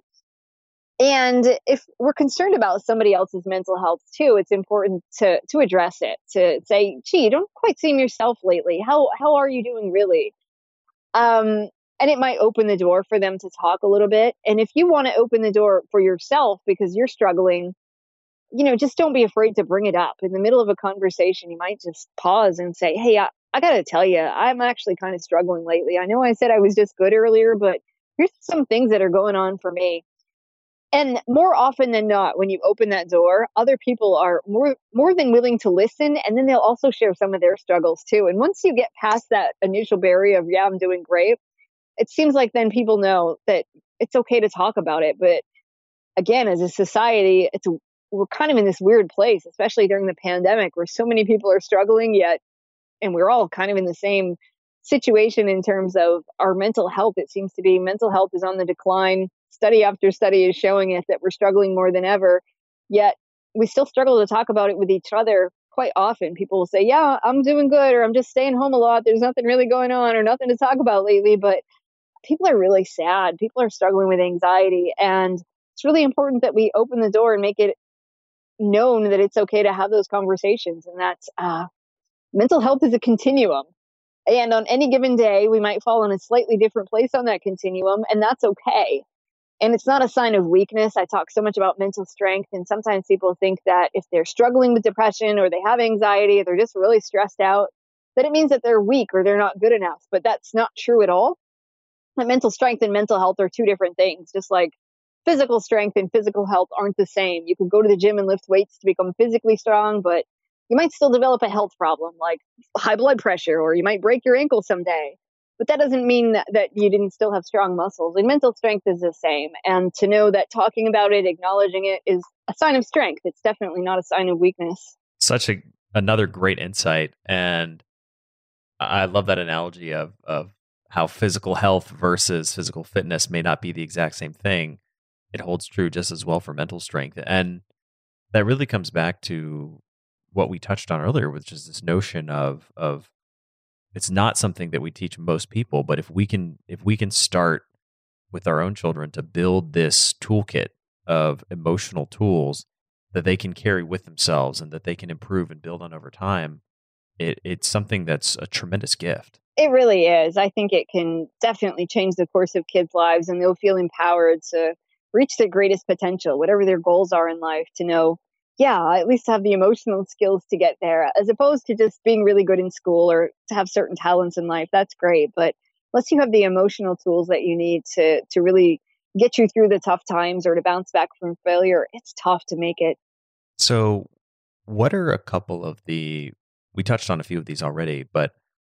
And if we're concerned about somebody else's mental health too, it's important to to address it, to say, gee, you don't quite seem yourself lately. How how are you doing really? Um, and it might open the door for them to talk a little bit. And if you want to open the door for yourself because you're struggling, you know, just don't be afraid to bring it up. In the middle of a conversation, you might just pause and say, hey, I, I got to tell you, I'm actually kind of struggling lately. I know I said I was just good earlier, but here's some things that are going on for me. And more often than not, when you open that door, other people are more more than willing to listen. And then they'll also share some of their struggles too. And once you get past that initial barrier of, yeah, I'm doing great, it seems like then people know that it's okay to talk about it. But again, as a society, it's we're kind of in this weird place, especially during the pandemic, where so many people are struggling yet. And we're all kind of in the same situation in terms of our mental health. It seems to be mental health is on the decline. Study after study is showing us that we're struggling more than ever, yet we still struggle to talk about it with each other quite often. People will say, yeah, I'm doing good, or I'm just staying home a lot. There's nothing really going on or nothing to talk about lately. But people are really sad. People are struggling with anxiety. And it's really important that we open the door and make it known that it's okay to have those conversations. And that uh, mental health is a continuum. And on any given day, we might fall in a slightly different place on that continuum, and that's okay. And it's not a sign of weakness. I talk so much about mental strength, and sometimes people think that if they're struggling with depression or they have anxiety, or they're just really stressed out, that it means that they're weak or they're not good enough. But that's not true at all. And mental strength and mental health are two different things. Just like physical strength and physical health aren't the same. You could go to the gym and lift weights to become physically strong, but you might still develop a health problem like high blood pressure, or you might break your ankle someday. But that doesn't mean that, that you didn't still have strong muscles. And mental strength is the same. And to know that talking about it, acknowledging it is a sign of strength. It's definitely not a sign of weakness. Such a another great insight. And I love that analogy of of how physical health versus physical fitness may not be the exact same thing. It holds true just as well for mental strength. And that really comes back to what we touched on earlier, which is this notion of of it's not something that we teach most people, but if we can if we can start with our own children to build this toolkit of emotional tools that they can carry with themselves and that they can improve and build on over time, it it's something that's a tremendous gift. It really is. I think it can definitely change the course of kids' lives, and they'll feel empowered to reach their greatest potential, whatever their goals are in life, to know, yeah, I at least have the emotional skills to get there, as opposed to just being really good in school or to have certain talents in life. That's great. But unless you have the emotional tools that you need to to really get you through the tough times or to bounce back from failure, it's tough to make it. So what are a couple of the, we touched on a few of these already, but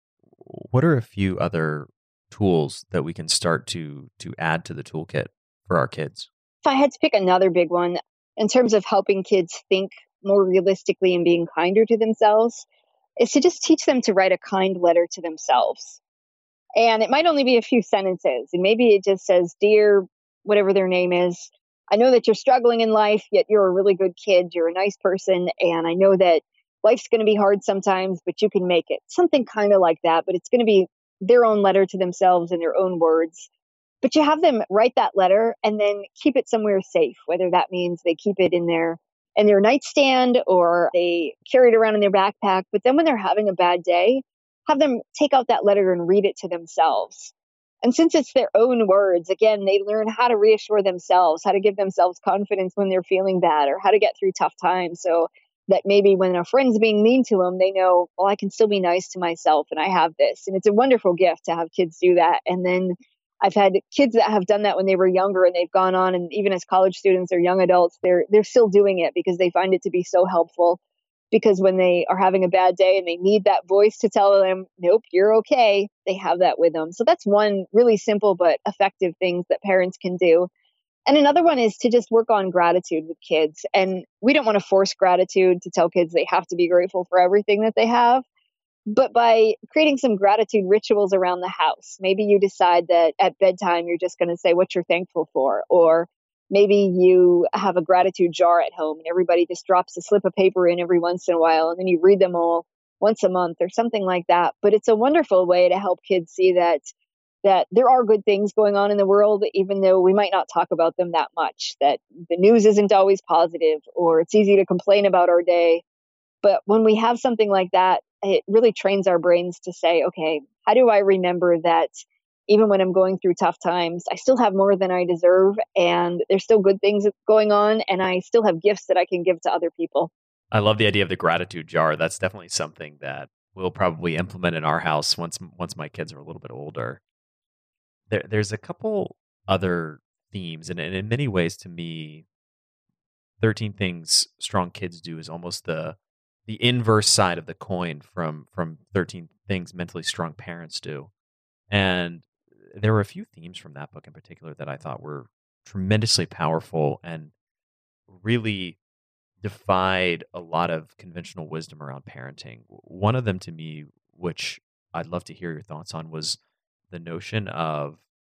what are a few other tools that we can start to to add to the toolkit for our kids? If I had to pick another big one, in terms of helping kids think more realistically and being kinder to themselves, is to just teach them to write a kind letter to themselves. And it might only be a few sentences. And maybe it just says, "Dear," whatever their name is, "I know that you're struggling in life, yet you're a really good kid. You're a nice person. And I know that life's going to be hard sometimes, but you can make it." Something kind of like that. But it's going to be their own letter to themselves in their own words. But you have them write that letter and then keep it somewhere safe, whether that means they keep it in their in their nightstand or they carry it around in their backpack. But then when they're having a bad day, have them take out that letter and read it to themselves. And since it's their own words, again, they learn how to reassure themselves, how to give themselves confidence when they're feeling bad, or how to get through tough times. So that maybe when a friend's being mean to them, they know, well, I can still be nice to myself and I have this. And it's a wonderful gift to have kids do that. And then I've had kids that have done that when they were younger and they've gone on, and even as college students or young adults, they're they're still doing it because they find it to be so helpful. Because when they are having a bad day and they need that voice to tell them, nope, you're okay, they have that with them. So that's one really simple but effective thing that parents can do. And another one is to just work on gratitude with kids. And we don't want to force gratitude to tell kids they have to be grateful for everything that they have. But by creating some gratitude rituals around the house, maybe you decide that at bedtime, you're just going to say what you're thankful for. Or maybe you have a gratitude jar at home and everybody just drops a slip of paper in every once in a while. And then you read them all once a month or something like that. But it's a wonderful way to help kids see that that there are good things going on in the world, even though we might not talk about them that much, that the news isn't always positive, or it's easy to complain about our day. But when we have something like that, it really trains our brains to say, okay, how do I remember that even when I'm going through tough times, I still have more than I deserve, and there's still good things going on, and I still have gifts that I can give to other people. I love the idea of the gratitude jar. That's definitely something that we'll probably implement in our house once once my kids are a little bit older. There, there's a couple other themes, and, and in many ways, to me, thirteen Things Strong Kids Do is almost the the inverse side of the coin from from thirteen Things Mentally Strong Parents Do. And there were a few themes from that book in particular that I thought were tremendously powerful and really defied a lot of conventional wisdom around parenting. One of them to me, which I'd love to hear your thoughts on, was the notion of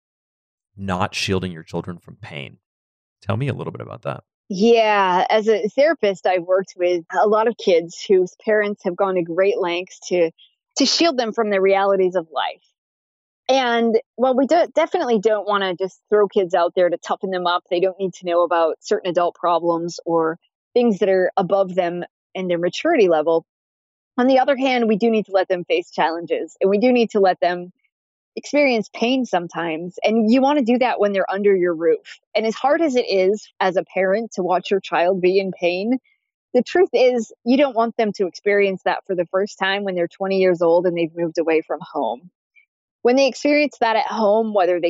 not shielding your children from pain. Tell me a little bit about that. Yeah, as a therapist, I've worked with a lot of kids whose parents have gone to great lengths to to shield them from the realities of life. And while we do, definitely don't want to just throw kids out there to toughen them up, they don't need to know about certain adult problems or things that are above them in their maturity level. On the other hand, we do need to let them face challenges, and we do need to let them experience pain sometimes. And you want to do that when they're under your roof. And as hard as it is as a parent to watch your child be in pain, the truth is you don't want them to experience that for the first time when they're twenty years old and they've moved away from home. When they experience that at home, whether they get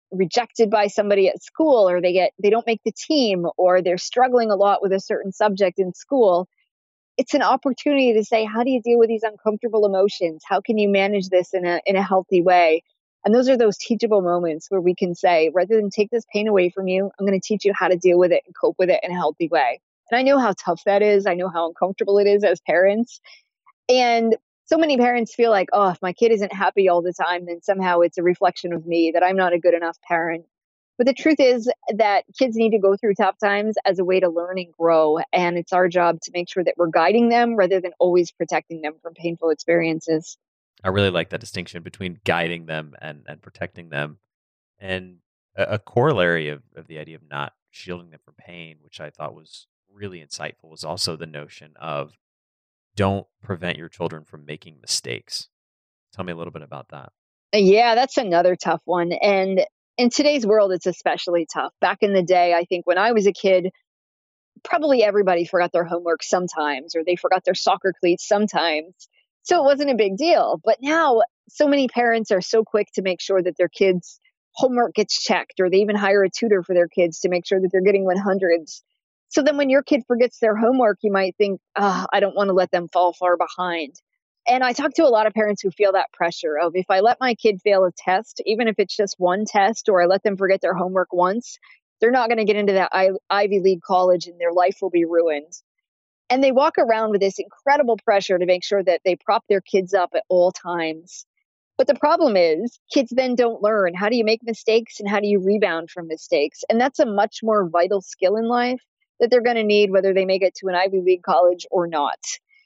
rejected by somebody at school, or they get they don't make the team, or they're struggling a lot with a certain subject in school, it's an opportunity to say, how do you deal with these uncomfortable emotions? How can you manage this in a in a healthy way? And those are those teachable moments where we can say, rather than take this pain away from you, I'm going to teach you how to deal with it and cope with it in a healthy way. And I know how tough that is. I know how uncomfortable it is as parents. And so many parents feel like, oh, if my kid isn't happy all the time, then somehow it's a reflection of me, that I'm not a good enough parent. But the truth is that kids need to go through tough times as a way to learn and grow. And it's our job to make sure that we're guiding them rather than always protecting them from painful experiences. I really like that distinction between guiding them and, and protecting them. And a, a corollary of, of the idea of not shielding them from pain, which I thought was really insightful, was also the notion of don't prevent your children from making mistakes. Tell me a little bit about that. Yeah, that's another tough one. And in today's world, it's especially tough. Back in the day, I think when I was a kid, probably everybody forgot their homework sometimes, or they forgot their soccer cleats sometimes. So it wasn't a big deal. But now so many parents are so quick to make sure that their kids' homework gets checked, or they even hire a tutor for their kids to make sure that they're getting one hundreds. So then when your kid forgets their homework, you might think, oh, I don't want to let them fall far behind. And I talk to a lot of parents who feel that pressure of, if I let my kid fail a test, even if it's just one test, or I let them forget their homework once, they're not going to get into that I- Ivy League college and their life will be ruined. And they walk around with this incredible pressure to make sure that they prop their kids up at all times. But the problem is, kids then don't learn. How do you make mistakes and how do you rebound from mistakes? And that's a much more vital skill in life that they're going to need, whether they make it to an Ivy League college or not.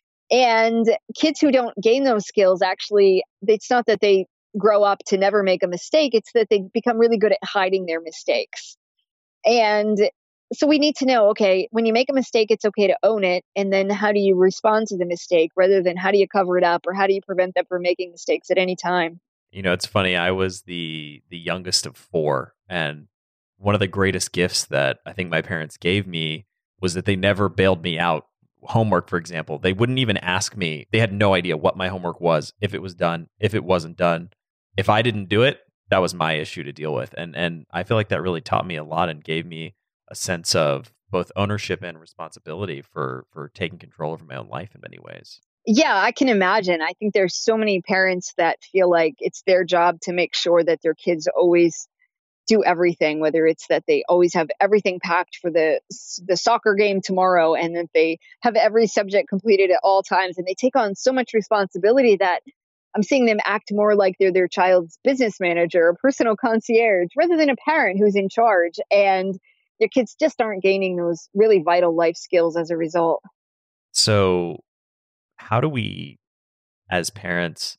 And kids who don't gain those skills, actually, it's not that they grow up to never make a mistake. It's that they become really good at hiding their mistakes. And so we need to know, okay, when you make a mistake, it's okay to own it. And then how do you respond to the mistake, rather than how do you cover it up, or how do you prevent them from making mistakes at any time? You know, it's funny. I was the the youngest of four. And one of the greatest gifts that I think my parents gave me was that they never bailed me out. Homework, for example, they wouldn't even ask me. They had no idea what my homework was, if it was done, if it wasn't done. If I didn't do it, that was my issue to deal with. And and I feel like that really taught me a lot and gave me a sense of both ownership and responsibility for for taking control over my own life in many ways. Yeah, I can imagine. I think there's so many parents that feel like it's their job to make sure that their kids always do everything, whether it's that they always have everything packed for the the soccer game tomorrow, and that they have every subject completed at all times. And they take on so much responsibility that I'm seeing them act more like they're their child's business manager or personal concierge, rather than a parent who's in charge. And their kids just aren't gaining those really vital life skills as a result. So how do we, as parents,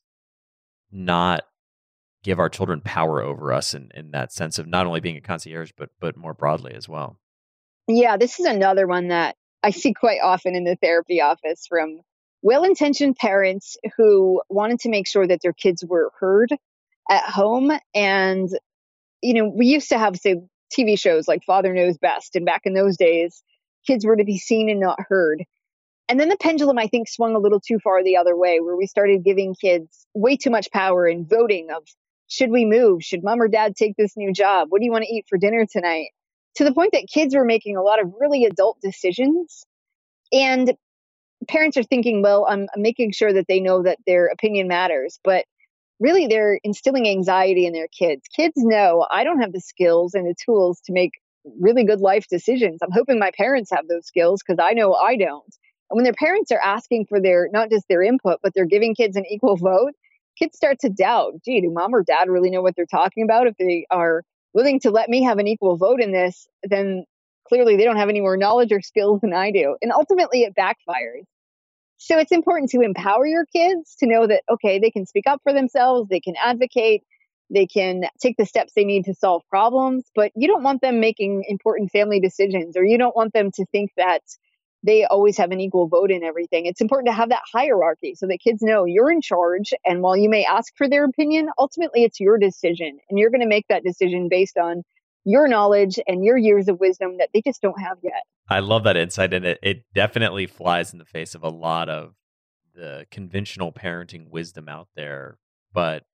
not give our children power over us in, in that sense of not only being a concierge, but but more broadly as well? Yeah, this is another one that I see quite often in the therapy office, from well-intentioned parents who wanted to make sure that their kids were heard at home. And, you know, we used to have, say, T V shows like Father Knows Best. And back in those days, kids were to be seen and not heard. And then the pendulum, I think, swung a little too far the other way, where we started giving kids way too much power in voting of, should we move? Should mom or dad take this new job? What do you want to eat for dinner tonight? To the point that kids were making a lot of really adult decisions. And parents are thinking, well, I'm, I'm making sure that they know that their opinion matters. But really, they're instilling anxiety in their kids. Kids know I don't have the skills and the tools to make really good life decisions. I'm hoping my parents have those skills, because I know I don't. And when their parents are asking for their, not just their input, but they're giving kids an equal vote, kids start to doubt, gee, do mom or dad really know what they're talking about? If they are willing to let me have an equal vote in this, then clearly they don't have any more knowledge or skills than I do. And ultimately it backfires. So it's important to empower your kids to know that, okay, they can speak up for themselves, they can advocate, they can take the steps they need to solve problems, but you don't want them making important family decisions, or you don't want them to think that they always have an equal vote in everything. It's important to have that hierarchy so that kids know you're in charge. And while you may ask for their opinion, ultimately it's your decision. And you're going to make that decision based on your knowledge and your years of wisdom that they just don't have yet. I love that insight. And it, it definitely flies in the face of a lot of the conventional parenting wisdom out there. But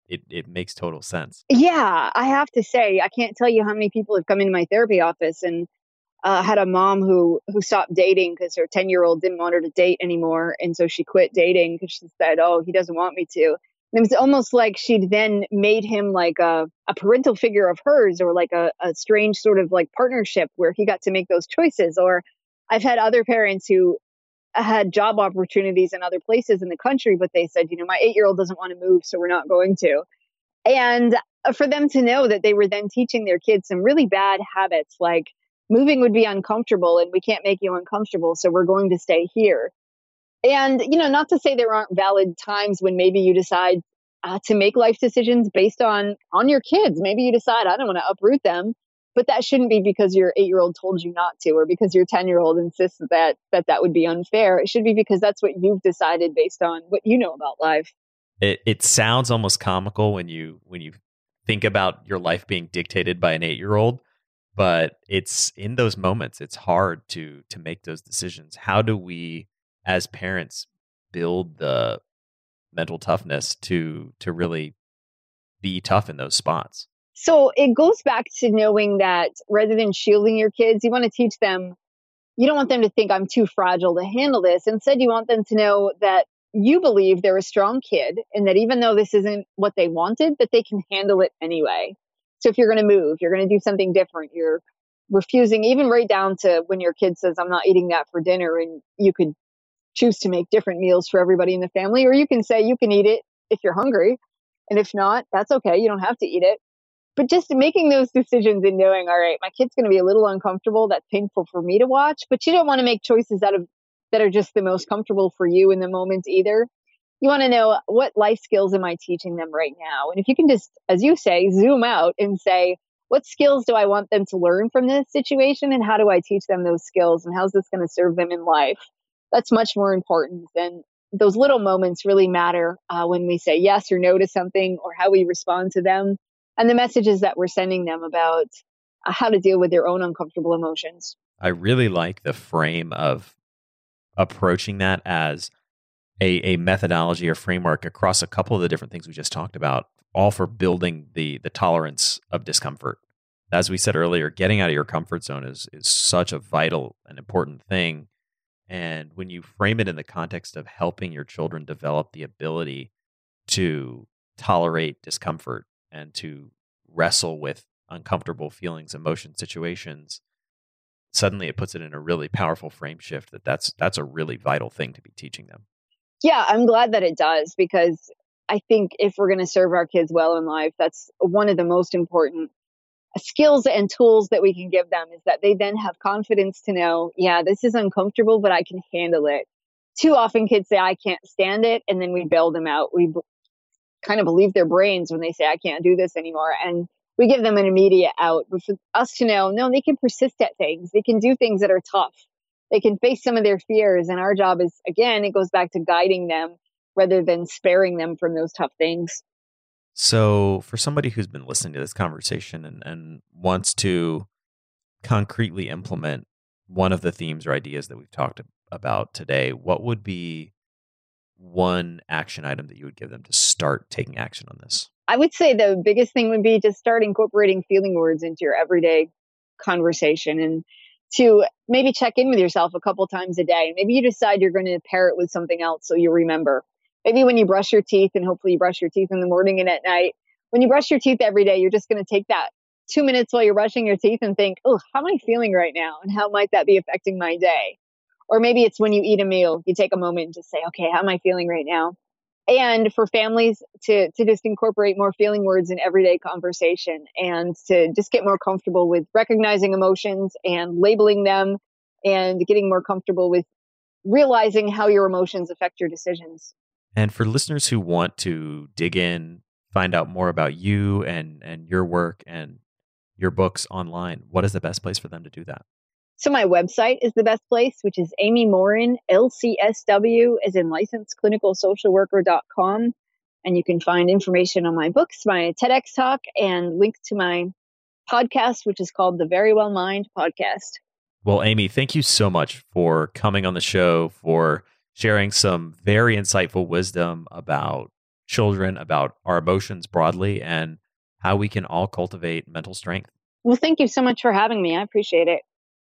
it, it makes total sense. Yeah, I have to say, I can't tell you how many people have come into my therapy office and uh, had a mom who who stopped dating because her ten-year-old didn't want her to date anymore. And so she quit dating because she said, oh, he doesn't want me to. And it was almost like she'd then made him like a, a parental figure of hers, or like a, a strange sort of like partnership where he got to make those choices. Or I've had other parents who had job opportunities in other places in the country, but they said, you know, my eight-year-old doesn't want to move, so we're not going to. And for them to know that they were then teaching their kids some really bad habits, like moving would be uncomfortable and we can't make you uncomfortable, so we're going to stay here. And, you know, not to say there aren't valid times when maybe you decide uh, to make life decisions based on on your kids. Maybe you decide, I don't want to uproot them, but that shouldn't be because your eight-year-old told you not to, or because your ten-year-old insists that, that that would be unfair. It should be because that's what you've decided based on what you know about life. It it sounds almost comical when you when you think about your life being dictated by an eight-year-old, but it's in those moments it's hard to to make those decisions. How do we as parents build the mental toughness to to really be tough in those spots? So it goes back to knowing that rather than shielding your kids, you want to teach them, you don't want them to think I'm too fragile to handle this. Instead, you want them to know that you believe they're a strong kid and that even though this isn't what they wanted, that they can handle it anyway. So if you're going to move, you're going to do something different, you're refusing, even right down to when your kid says, I'm not eating that for dinner, and you could choose to make different meals for everybody in the family, or you can say you can eat it if you're hungry. And if not, that's okay. You don't have to eat it. But just making those decisions and knowing, all right, my kid's going to be a little uncomfortable. That's painful for me to watch, but you don't want to make choices out of that are just the most comfortable for you in the moment either. You want to know, what life skills am I teaching them right now? And if you can just, as you say, zoom out and say, what skills do I want them to learn from this situation? And how do I teach them those skills? And how's this going to serve them in life? That's much more important than those little moments really matter uh, when we say yes or no to something, or how we respond to them, and the messages that we're sending them about uh, how to deal with their own uncomfortable emotions. I really like the frame of approaching that as a, a methodology or framework across a couple of the different things we just talked about, all for building the the tolerance of discomfort. As we said earlier, getting out of your comfort zone is is such a vital and important thing. And when you frame it in the context of helping your children develop the ability to tolerate discomfort and to wrestle with uncomfortable feelings, emotions, situations, suddenly it puts it in a really powerful frame shift that that's, that's a really vital thing to be teaching them. Yeah, I'm glad that it does, because I think if we're going to serve our kids well in life, that's one of the most important skills and tools that we can give them, is that they then have confidence to know, yeah, this is uncomfortable, but I can handle it. Too often kids say, I can't stand it. And then we bail them out. We b- kind of believe their brains when they say, I can't do this anymore. And we give them an immediate out. But for us to know, no, they can persist at things. They can do things that are tough. They can face some of their fears. And our job is, again, it goes back to guiding them rather than sparing them from those tough things. So for somebody who's been listening to this conversation and, and wants to concretely implement one of the themes or ideas that we've talked about today, what would be one action item that you would give them to start taking action on this? I would say the biggest thing would be to start incorporating feeling words into your everyday conversation, and to maybe check in with yourself a couple times a day. Maybe you decide you're going to pair it with something else so you remember. Maybe when you brush your teeth, and hopefully you brush your teeth in the morning and at night, when you brush your teeth every day, you're just going to take that two minutes while you're brushing your teeth and think, oh, how am I feeling right now? And how might that be affecting my day? Or maybe it's when you eat a meal, you take a moment and just say, okay, how am I feeling right now? And for families to, to just incorporate more feeling words in everyday conversation, and to just get more comfortable with recognizing emotions and labeling them, and getting more comfortable with realizing how your emotions affect your decisions. And for listeners who want to dig in, find out more about you and, and your work and your books online, what is the best place for them to do that? So my website is the best place, which is Amy Morin, L C S W, as in licensed clinical social worker dot com. And you can find information on my books, my TEDx talk, and link to my podcast, which is called the Very Well Mind Podcast. Well, Amy, thank you so much for coming on the show, for sharing some very insightful wisdom about children, about our emotions broadly, and how we can all cultivate mental strength. Well, thank you so much for having me. I appreciate it.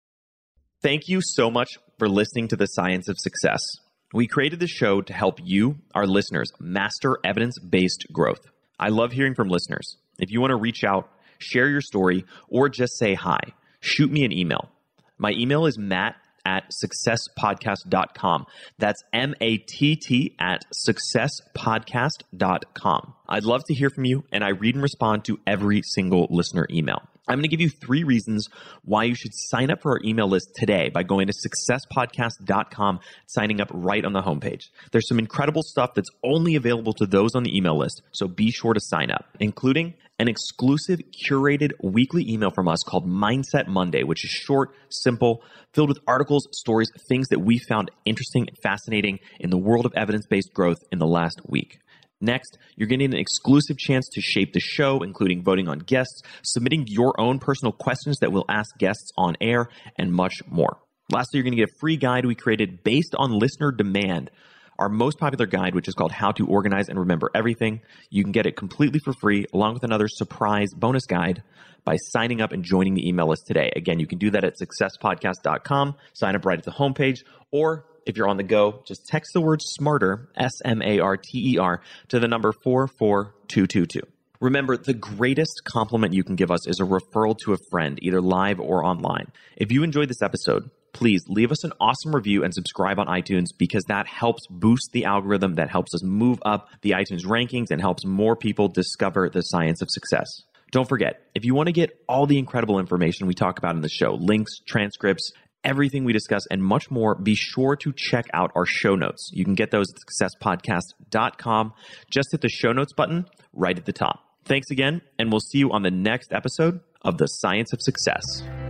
Thank you so much for listening to The Science of Success. We created the show to help you, our listeners, master evidence-based growth. I love hearing from listeners. If you want to reach out, share your story, or just say hi, shoot me an email. My email is matt at success podcast dot com. That's M A T T at success podcast dot com. I'd love to hear from you, and I read and respond to every single listener email. I'm going to give you three reasons why you should sign up for our email list today by going to success podcast dot com, signing up right on the homepage. There's some incredible stuff that's only available to those on the email list, so be sure to sign up, including an exclusive curated weekly email from us called Mindset Monday, which is short, simple, filled with articles, stories, things that we found interesting and fascinating in the world of evidence-based growth in the last week. Next, you're getting an exclusive chance to shape the show, including voting on guests, submitting your own personal questions that we'll ask guests on air, and much more. Lastly, you're going to get a free guide we created based on listener demand, our most popular guide, which is called How to Organize and Remember Everything. You can get it completely for free, along with another surprise bonus guide, by signing up and joining the email list today. Again, you can do that at success podcast dot com, sign up right at the homepage, or if you're on the go, just text the word SMARTER, S M A R T E R, to the number four four two two two. Remember, the greatest compliment you can give us is a referral to a friend, either live or online. If you enjoyed this episode, please leave us an awesome review and subscribe on iTunes, because that helps boost the algorithm, that helps us move up the iTunes rankings, and helps more people discover the science of success. Don't forget, if you want to get all the incredible information we talk about in the show, links, transcripts, everything we discuss, and much more, be sure to check out our show notes. You can get those at success podcast dot com. Just hit the show notes button right at the top. Thanks again, and we'll see you on the next episode of The Science of Success.